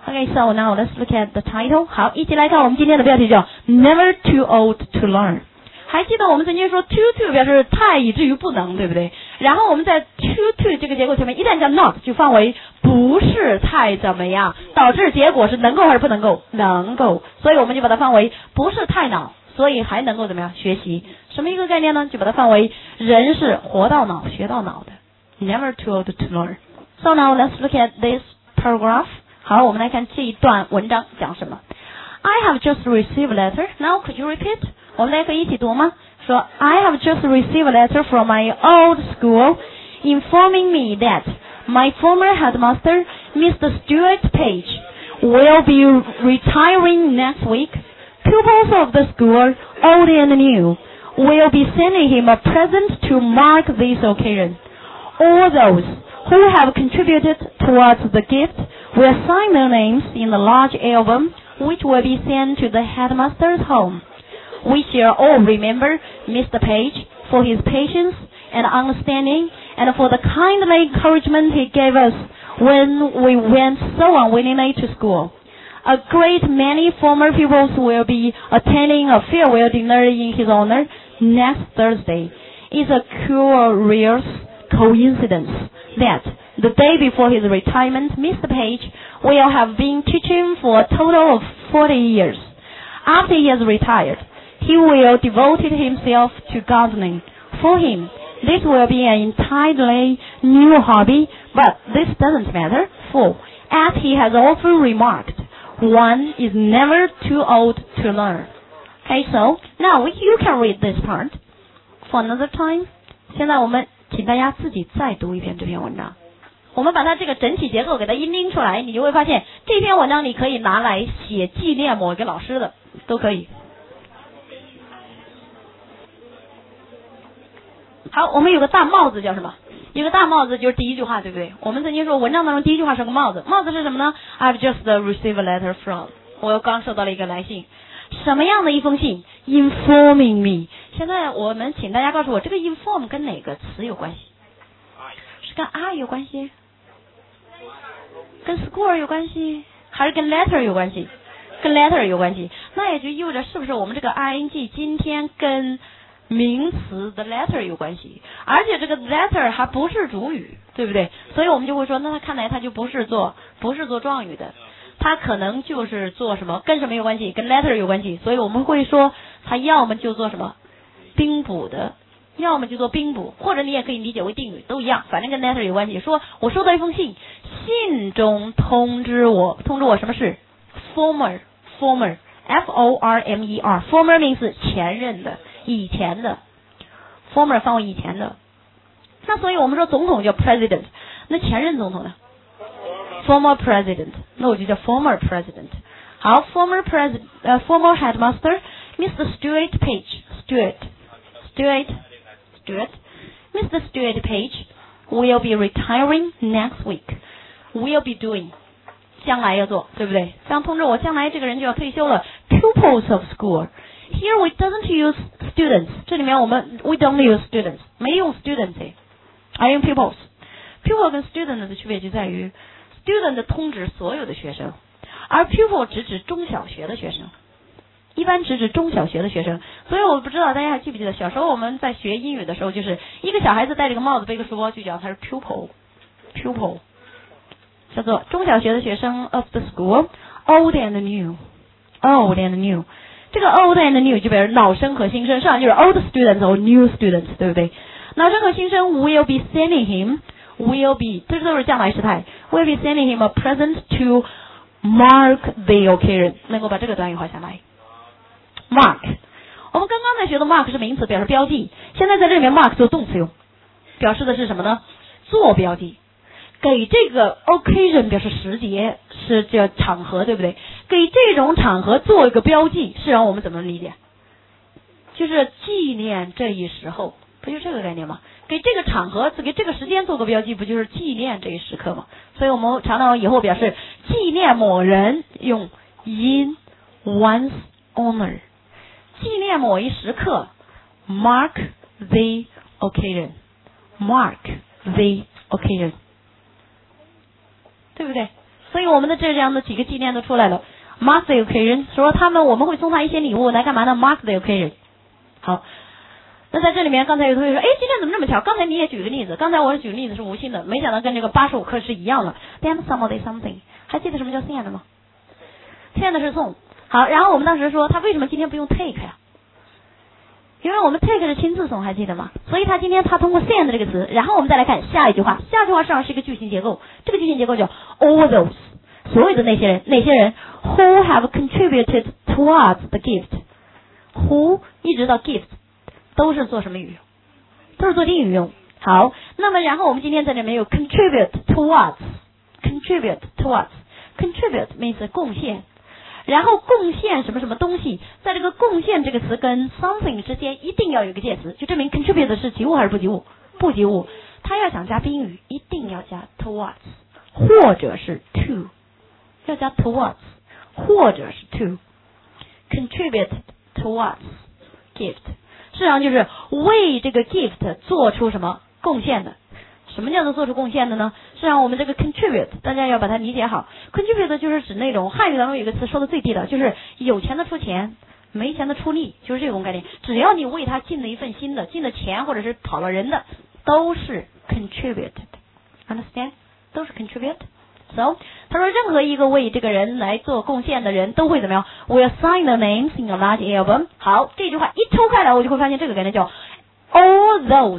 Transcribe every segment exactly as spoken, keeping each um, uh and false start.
Okay, so now let's look at the title. 好，一起来看我们今天的标题叫 Never too old to learn。还记得我们曾经说 too too 表示太以至于不能，对不对？然后我们在 too too 这个结构前面一旦加 not 就放为不是太怎么样，导致结果是能够还是不能够？能够，所以我们就把它放为不是太脑，所以还能够怎么样学习？什么一个概念呢？就把它放为人是活到脑学到脑的 Never too old to learn。 So now let's look at this paragraph。 好，我们来看这一段文章讲什么。 I have just received a letter. Now could you repeat？ 我们大家可以一起读吗？说 I have just received a letter from my old school informing me that my former headmaster, Mister Stuart Page, will be retiring next week. Pupils of the school, old and new, will be sending him a present to mark this occasion. All those who have contributed towards the gift will sign their names in a large album which will be sent to the headmaster's home. We shall all remember Mister Page for his patience and understanding and for the kindly encouragement he gave us when we went so unwillingly to school. A great many former pupils will be attending a farewell dinner in his honor next Thursday. It's a curious coincidence that the day before his retirement, Mister Page will have been teaching for a total of forty years. After he has retired, he will devote himself to gardening. For him, this will be an entirely new hobby, but this doesn't matter, for, as he has often remarked, one is never too old to learn. Okay, so now you can read this part for another time. 现在我们请大家自己再读一遍这篇文章。我们把它这个整体结构给它一拎出来，你就会发现这篇文章你可以拿来写纪念某一个老师的，都可以。好，我们有个大帽子叫什么？有个大帽子就是第一句话，对不对？我们曾经说文章当中第一句话是个帽子，帽子是什么呢？ I've just received a letter from， 我刚收到了一个来信。什么样的一封信 ？Informing me。现在我们请大家告诉我，这个 inform 跟哪个词有关系？是跟 I 有关系？跟 school 有关系？还是跟 letter 有关系？跟 letter 有关系。那也就意味着是不是我们这个 ing 今天跟名词的 letter 有关系，而且这个 letter 还不是主语，对不对？所以我们就会说，那他看来他就不是做不是做状语的，他可能就是做什么跟什么有关系，跟 letter 有关系，所以我们会说他要么就做什么宾补的，要么就做宾补，或者你也可以理解为定语，都一样，反正跟 letter 有关系。说我收到一封信，信中通知我通知我什么事 former former F O R M E R former means 前任的以前的 former 放为以前的，那所以我们说总统叫 president， 那前任总统呢 former president， 那我就叫 former president。 好， former president、uh, former headmaster Mister Stuart Page Stuart Stuart Stuart Mister Stuart Page will be retiring next week. Will be doing 将来要做，对不对？这样通知我将来这个人就要退休了。 Pupils of school Here we doesn't use students， 这里面我们 we don't use students， 没用 students， 而用 pupils。 pupil 跟 student 的区别就在于 student 通指所有的学生，而 pupil 只指中小学的学生，一般只指中小学的学生。所以我不知道大家还记不记得小时候我们在学英语的时候，就是一个小孩子戴着个帽子背个书包就讲他是 pupil pupil 叫做中小学的学生 of the school old and new old and new。这个 old and new 就表示老生和新生，上就是 old students or new students， 对不对？老生和新生 will be sending him will be 这都是将来时态 will be sending him a present to mark the occasion， 能够把这个短语画下来。 mark 我们刚刚才学的 mark 是名词，表示标记，现在在这里面 mark 做动词用，表示的是什么呢？做标记。给这个 occasion 表示时节，是叫场合，对不对？给这种场合做一个标记，是让我们怎么理解？就是纪念这一时候，不就这个概念吗？给这个场合给这个时间做个标记，不就是纪念这一时刻吗？所以我们常常以后表示纪念某人用 in one's honor， 纪念某一时刻 mark the occasion mark the occasion，对不对？ 所以我们的这样的几个纪念都出来了。Mark the occasion 说他们我们会送他一些礼物来干嘛呢 ？Mark the occasion。好，那在这里面刚才有同学说，哎，今天怎么这么巧？刚才你也举个例子，刚才我举个例子是无心的，没想到跟这个八十五课是一样的。Then somebody something， 还记得什么叫 send 吗 ？send 是送。好，然后我们当时说他为什么今天不用 take 呀？因为我们 take 是亲自送，还记得吗？所以他今天他通过 send 这个词，然后我们再来看下一句话，下一句话实际上是一个句型结构，这个句型结构叫 all those， 所有的那些人，哪些人 who have contributed towards the gift，who 一直到 gift 都是做什么语？都是做定语用。好，那么然后我们今天在这里面有 contribute towards，contribute towards，contribute means 贡献。然后贡献什么什么东西，在这个贡献这个词跟 something 之间一定要有一个介词，就证明 contribute 是及物还是不及物？不及物。它要想加宾语，一定要加 towards， 或者是 to， 要加 towards， 或者是 to。contribute towards gift， 实际上就是为这个 gift 做出什么贡献的。什么叫做做出贡献的呢？实际上我们这个 contribute 大家要把它理解好， contribute 就是指那种汉语当中有一个词说的最地道，就是有钱的出钱，没钱的出力，就是这种概念。只要你为他尽了一份心的，尽了钱或者是讨了人的，都是 contributed， understand？ 都是 contribute。 So 他说任何一个为这个人来做贡献的人都会怎么样 ？Will sign their names in a large album。 好，这句话一抽开来，我就会发现这个概念叫 all those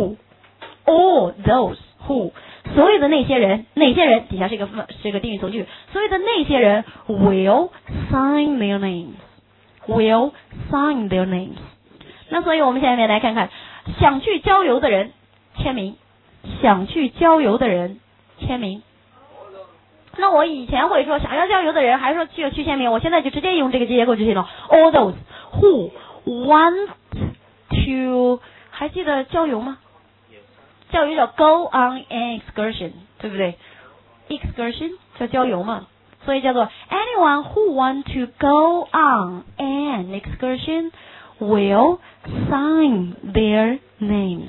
who。All those who， 所有的那些人，哪些人底下是一个是一个定语从句，所有的那些人 will sign their names，will sign their names。那所以我们下面来看看，想去郊游的人签名，想去郊游的人签名。那我以前会说想要郊游的人，还是说去去签名，我现在就直接用这个结构就行了。All those who want to， 还记得郊游吗？郊游叫 go on an excursion， 对不对 ？excursion 叫郊游嘛，所以叫做 anyone who want to go on an excursion will sign their names.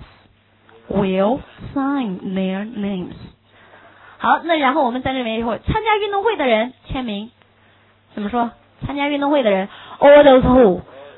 Will sign their names. 好，那然后我们在这里面一会儿参加运动会的人签名，怎么说？参加运动会的人 ，all those who,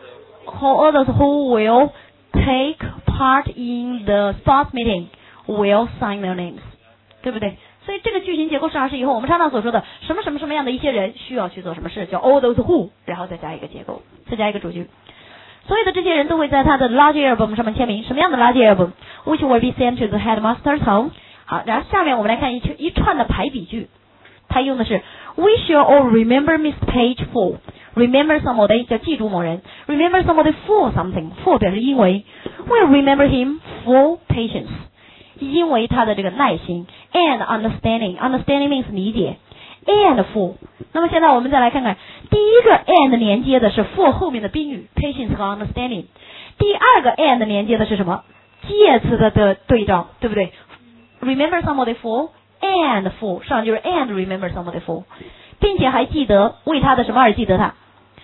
all those who will take part in the sports meeting will sign their names， 对不对？所以这个句型结构实际上是以后我们常常所说的什么什么什么样的一些人需要去做什么事，叫 all those who， 然后再加一个结构，再加一个主句。所有的这些人都会在他的 large album 上面签名，什么样的 large album？ Which will be sent to the headmaster's home。 好，然后下面我们来看一一串的排比句，它用的是 We shall all remember Miss Page for remember somebody 叫记住某人 remember somebody for something for 表示因为 We'll remember him for patience 因为他的这个耐心 and understanding understanding means 理解 and for。 那么现在我们再来看看第一个 and 连接的是 for 后面的宾语 patience 和 understanding， 第二个 and 连接的是什么？介词的的对照，对不对？ remember somebody for and for 上就是 and remember somebody for， 并且还记得为他的什么而记得他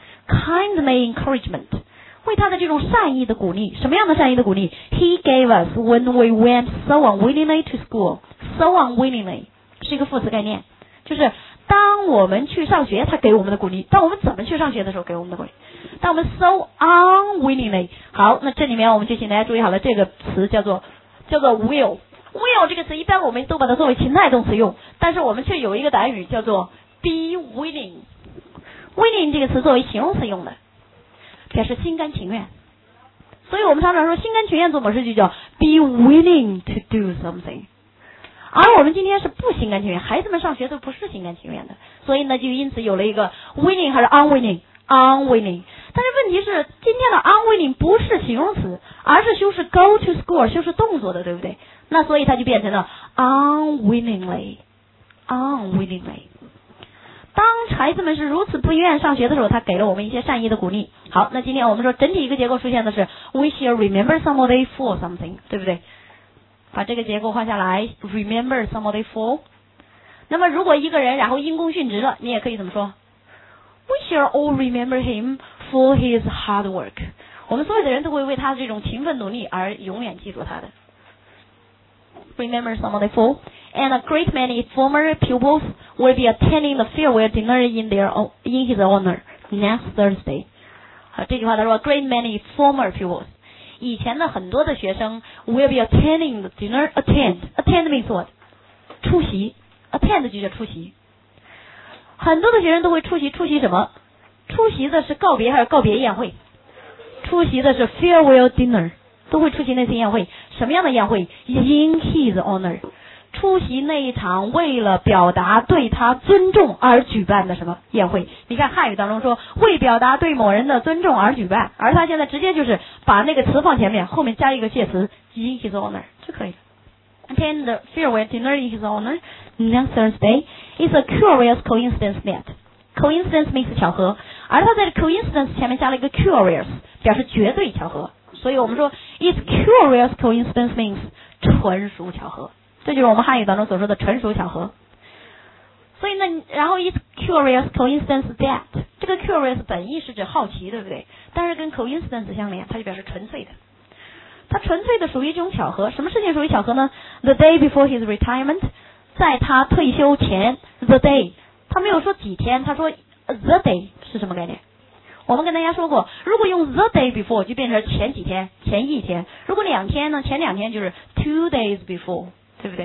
kindly encouragement 为他的这种善意的鼓励。什么样的善意的鼓励？ He gave us when we went so unwillingly to school。 so unwillingly 是一个副词概念，就是当我们去上学他给我们的鼓励，当我们怎么去上学的时候给我们的鼓励，当我们 so unwillingly。 好，那这里面我们就请大家注意好了，这个词叫做叫做 will will 这个词一般我们都把它作为情态动词用，但是我们却有一个短语叫做 be willing。 willing 这个词作为形容词用的，表示心甘情愿。所以我们常常说心甘情愿做某事就叫 be willing to do something。 而我们今天是不心甘情愿，孩子们上学都不是心甘情愿的，所以呢就因此有了一个 willing 还是 unwilling unwilling。 但是问题是今天的 unwilling 不是形容词，而是修饰 go to school 修饰动作的，对不对？那所以它就变成了 unwillingly unwillingly。 当孩子们是如此不愿上学的时候，他给了我们一些善意的鼓励。好，那今天我们说整体一个结构出现的是 we shall remember somebody for something， 对不对？把这个结构画下来 remember somebody for。 那么如果一个人然后因公殉职了，你也可以怎么说？ We shall all remember him for his hard work。 我们所有的人都会为他这种勤奋努力而永远记住他的。 remember some of the four, and a great many former pupils will be attending the farewell dinner in their own, in his honor next Thursday. 好，这句话他说 great many former pupils， 以前的很多的学生 will be attending the dinner. attend attend means what？ 出席 attend 就叫出席，很多的学生都会出席，出席什么？出席的是告别还是告别宴会？出席的是 farewell dinner， 都会出席那次宴会。什么样的宴会 ？In his honor， 出席那一场为了表达对他尊重而举办的什么宴会？你看汉语当中说为表达对某人的尊重而举办，而他现在直接就是把那个词放前面，后面加一个介词 in his honor 就可以了。Attend the farewell dinner in his honor next Thursday is a curious coincidence that coincidence means 巧合，而他在 coincidence 前面加了一个 curious， 表示绝对巧合，所以我们说 it's curious coincidence means 纯属巧合，这就是我们汉语当中所说的纯属巧合。所以呢，然后 it's curious coincidence that 这个 curious 本意是指好奇，对不对？但是跟 coincidence 相连，它就表示纯粹的。它纯粹的属于一种巧合。什么事情属于巧合呢？ The day before his retirement， 在他退休前 the day， 他没有说几天，他说 the day 是什么概念？我们跟大家说过，如果用 the day before 就变成前几天、前一天，如果两天呢，前两天就是 two days before， 对不对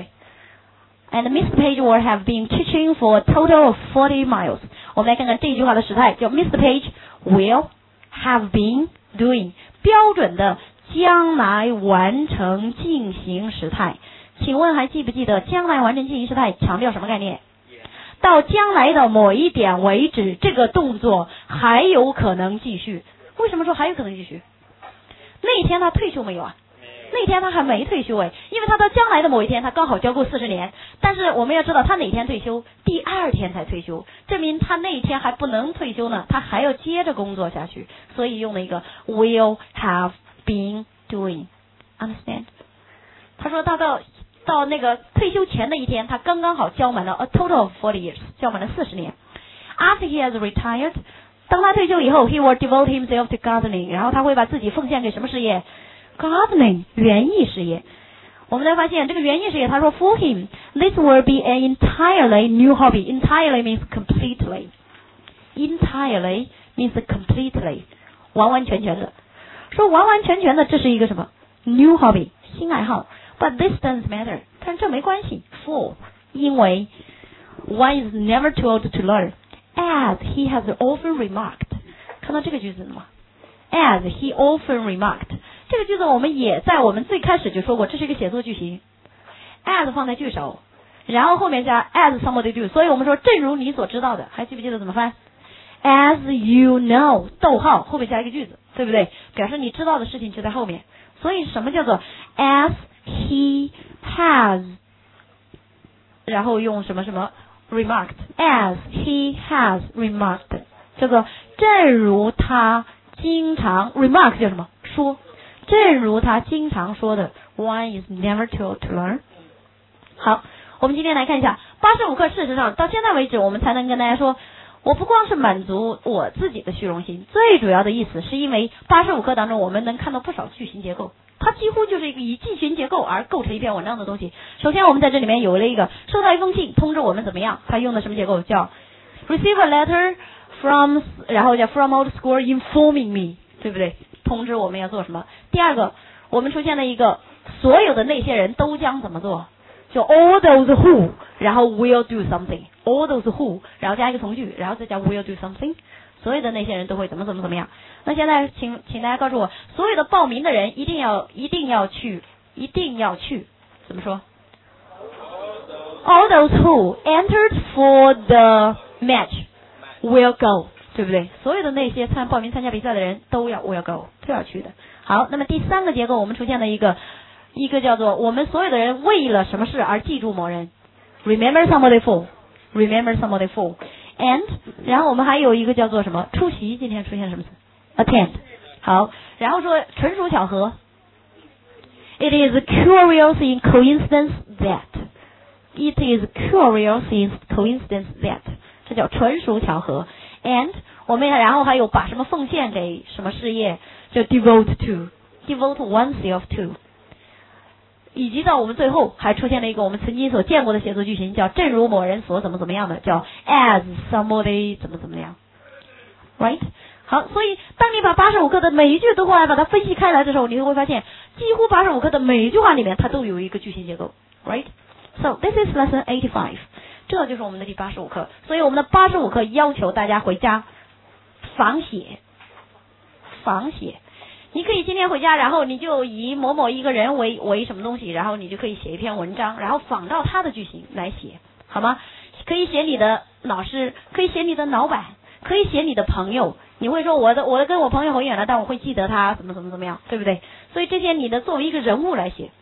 ？And Mister Page will have been teaching for a total of forty miles。 我们来看看这句话的时态，叫 Mister Page will have been doing， 标准的将来完成进行时态。请问还记不记得将来完成进行时态强调什么概念？到将来的某一点为止，这个动作还有可能继续。为什么说还有可能继续？那一天他退休没有啊？那天他还没退休哎，因为他到将来的某一天，他刚好交够四十年。但是我们要知道他哪天退休，第二天才退休，证明他那一天还不能退休呢，他还要接着工作下去，所以用了一个 will have been doing， understand？ 他说他到到那个退休前的一天，他刚刚好交满了 a total of forty years， 交满了四十年。After he has retired， 当他退休以后 ，he will devote himself to gardening， 然后他会把自己奉献给什么事业？ Gardening， 园艺事业。我们才发现这个园艺事业，他说 for him this will be an entirely new hobby. Entirely means completely. Entirely means completely， 完完全全的。说完完全全的，这是一个什么 new hobby， 新爱好。But this doesn't matter， 但是这没关系 for， 因为 one is never too old to learn as he has often remarked。 看到这个句子了吗？ As he often remarked， 这个句子我们也在我们最开始就说过，这是一个写作句型， as 放在句首，然后后面加 as somebody do， 所以我们说正如你所知道的，还记不记得怎么翻？ As you know， 逗号后面加一个句子，对不对？表示你知道的事情就在后面。所以什么叫做 as he has， 然后用什么什么 remarked， as he has remarked， 叫做正如他经常 remark 叫什么说，正如他经常说的 one is never too old to learn。 好，我们今天来看一下八十五课。事实上到现在为止，我们才能跟大家说，我不光是满足我自己的虚荣心，最主要的意思是因为八十五课当中我们能看到不少句型结构，它几乎就是一个以句型结构而构成一篇文章的东西。首先我们在这里面有了一个收到一封信通知我们怎么样，它用的什么结构？叫 receive a letter from， 然后叫 from old school informing me， 对不对？通知我们要做什么。第二个，我们出现了一个所有的那些人都将怎么做，就 all those who， 然后 will do something， all those who， 然后加一个从句，然后再加 will do something， 所有的那些人都会怎么怎么怎么样。那现在请请大家告诉我，所有的报名的人一定要一定要去一定要去怎么说？ All those who entered for the match will go， 对不对？所有的那些参报名参加比赛的人都要 will go， 都要去的。好，那么第三个结构我们出现了一个一个叫做我们所有的人为了什么事而记住某人 ，remember somebody for， remember somebody for， and 然后我们还有一个叫做什么出席，今天出现什么词 ？attend。好，然后说纯属巧合 ，it is curious in coincidence that，it is curious in coincidence that， 这叫纯属巧合 ，and 我们然后还有把什么奉献给什么事业，就 devote to，devote oneself to。 以及到我们最后还出现了一个我们曾经所见过的写作句型，叫正如某人所怎么怎么样的，叫 as somebody 怎么怎么样 ，right？ 好，所以当你把八十五课的每一句都过来把它分析开来的时候，你就会发现，几乎八十五课的每一句话里面，它都有一个句型结构 ，right？So this is lesson eighty-five， 这就是我们的第八十五课。所以我们的八十五课要求大家回家仿写，仿写。你可以今天回家，然后你就以某某一个人为为什么东西，然后你就可以写一篇文章，然后仿照他的句型来写，好吗？可以写你的老师，可以写你的老板，可以写你的朋友。你会说我的我的跟我朋友很远了，但我会记得他怎么怎么怎么样，对不对？所以这些你的作为一个人物来写。